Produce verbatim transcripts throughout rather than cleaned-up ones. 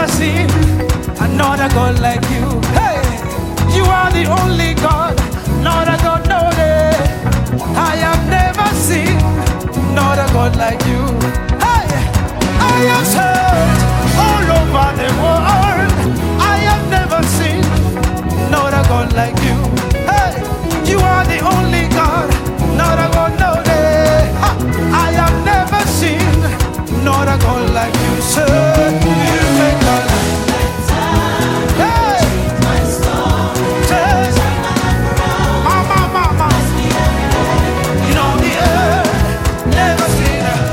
never seen another God like you. Hey, you are the only God, not a God, no day. I have never seen another God like you. Hey, I have searched all over the world. I have never seen another God like you. Hey, you are the only God, not a God, no day. Ha, I have never seen another God like you, sir. You make God. Hey, say, mama, mama, you know the earth never seen it.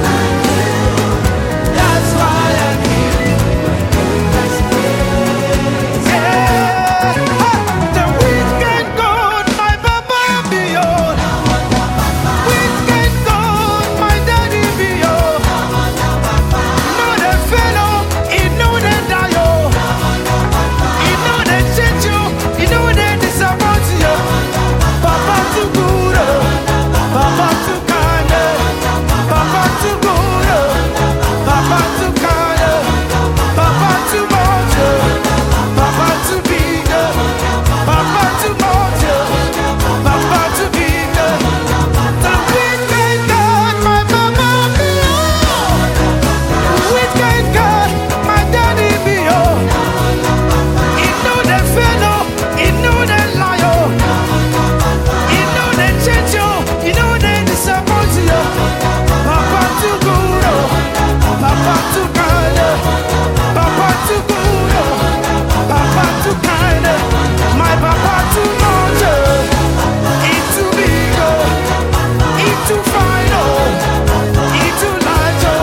That's why I'm here. Yeah, the wicked God, my Papa beyond. Wicked God, my Daddy beyond. Know the fellow, he know the die. He know they change you, he know they disappoint you. Papa too good, oh. Papa too kind, oh. Papa too good, oh. Papa too kind, oh. Papa too much, oh. Papa too big, oh. Papa too much, oh. Papa too big, oh. The wicked God, my Papa beyond. Wicked God, my Daddy beyond. He know the fellow, he know the liar. He know they change you, he know they disappoint you. Papa too good, oh. Papa too kind, oh. Papa too good, oh. Papa too kind, oh. My Papa too much, oh. He too big, oh. He too fine, oh. He too large, oh.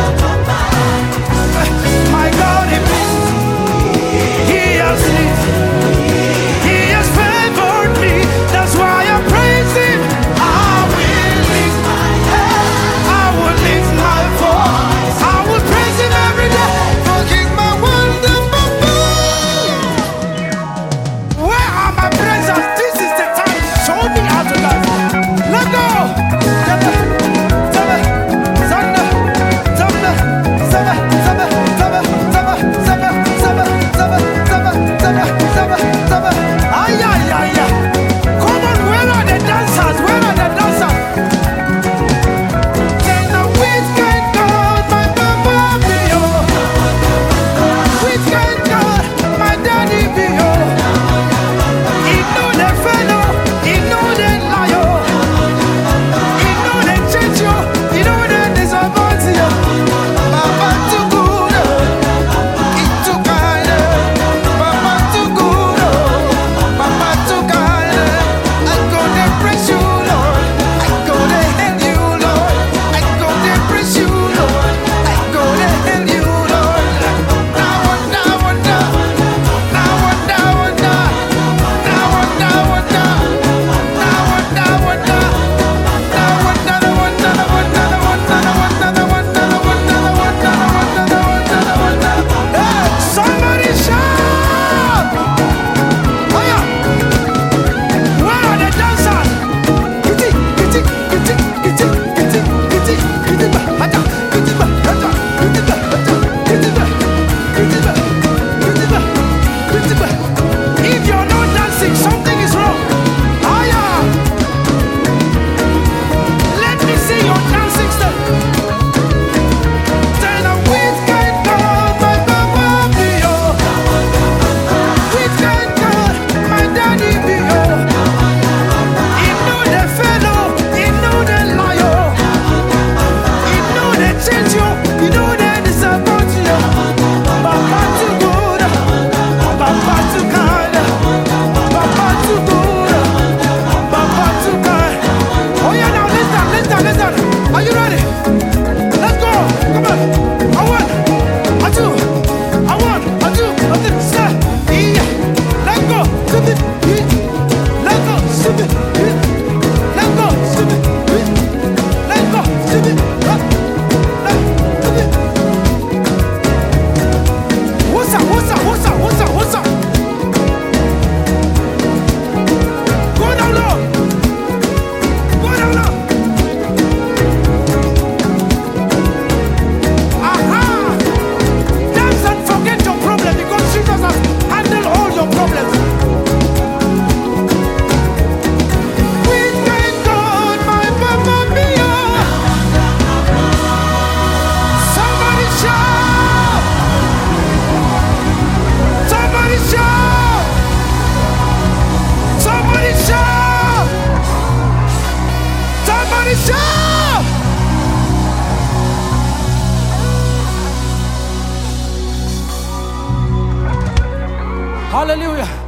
My God, he pleased. He has lived. He has favored me. That's why I praise him. I will lift my head. I will lift my voice. I will praise him every day. For King my wonderful God. Where are my presents? This is the time. Show me how to live. Let go. Zaba, zaba, zanda, zanda, zaba, zaba, zaba, zaba, zaba, zaba, zaba, zaba, zaba, zaba, zaba. Ay, ay, ay, ay. Come on, where are the dancers? Where are the dancers? Then the wicked God, my Papa beyond. Wicked God, my Daddy beyond. He know the fellow, he know the liar. He know they change you, he know they disappoint you. Papa too good, oh. He too kind, oh. Papa too good, oh. Papa too kind, oh. I go to praise you, Lord. I go to hail you, Lord. I go to praise you, Lord. I go to hail you, Lord. Now, now, now, now, now, now, now, now, now, now, now, now. Somebody shout! Fire! Where are the dancers? Kitty, kitty, kitty, kitty, kitty, kitty, kitty, ba, hata, kitty, ba, hata, kitty, ba, hata, kitty, ba, kitty, ba, kitty, ba, kitty, ba. If you're not dancing, something is wrong. Fire! Let me see your dancing step. Tell the wicked God, my Papa beyond. Wicked God, my Daddy beyond. He know the fellow, he know the liar. He know they change you, he know they disappoint you. Papa too good, Papa too kind, Papa too good, Papa too kind. Oh yeah, now listen, listen, listen. Are you ready? Let's go. Come on. I want, I do, I want, I do, I do. Step. Yeah. Let's go. Step it. Yeah. Let's go. Step it. Yeah. Let's go. Step it. Yeah. Let's go. Step it. Huh? Let's step it. What's up? What's up? What's up? What's up? What's up? Go down low. Go down low. Aha! Dance and forget Hallelujah.